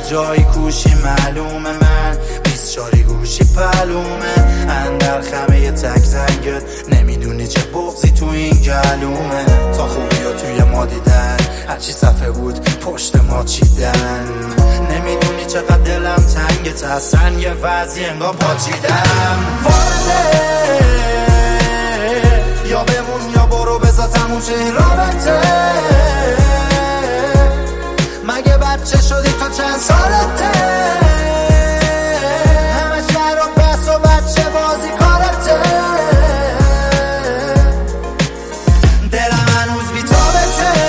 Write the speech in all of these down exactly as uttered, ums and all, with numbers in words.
جایی کوشی معلومه، من بیست چاری گوشی پلومه، اندر خمه تک زنگت نمیدونی چه بغضی تو این گلومه. تا خوبی ها توی ما دیدن، هرچی صفحه بود پشت ما چیدن، نمیدونی چقدر دلم تنگت، هستن یه وضعی انگار پاچیدم. وارده یا بمون یا برو بذار تموم شه این رابطه، مگه بچه شدی تو چند سالته، همه شهر و بس و بچه بازی کارته، دلم هنوز بی تابته،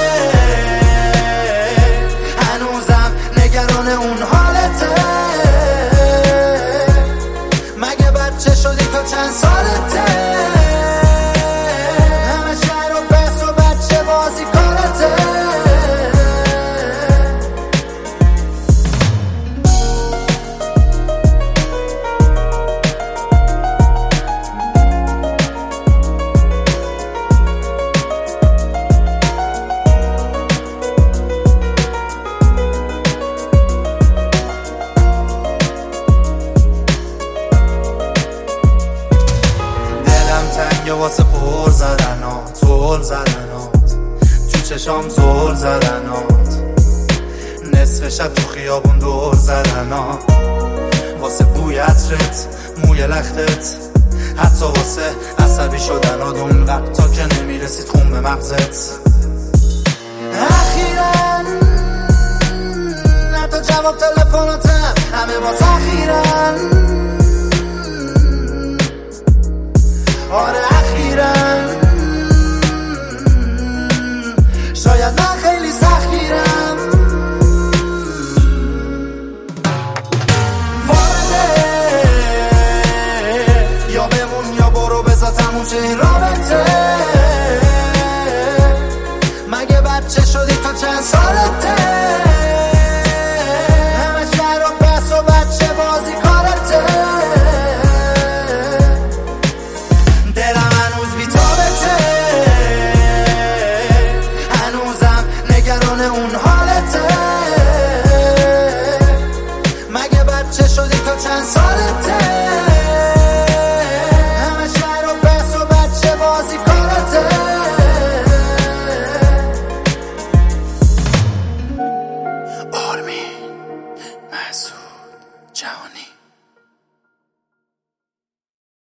هنوزم نگران اون حالته، مگه بچه شدی تو چند سالته، تنگه واسه پر زدنات، زل زدنات تو چشام، زل زدنات نصف شب تو خیابون دور زدنات، واسه بوی عطرت، موی لختت، حتی واسه عصبی شدنات اونقدر تا که نمیرسید خون به مغزت. اخیراً حتی جواب تلفناتم همه با تأخیراً، آره اخیراً شاید من خیلی سختگیرم. وارده یا بمون یا برو بذار تموم شه این رابطه، مگه بچه شدی تو چند سالته، همه شهر و بس و بچه بازی کارته، اون حالته، مگه بچه شدی تو چند سالته، همه شهر و بس و بچه بازی کارته. آرمین مسعود جهانی.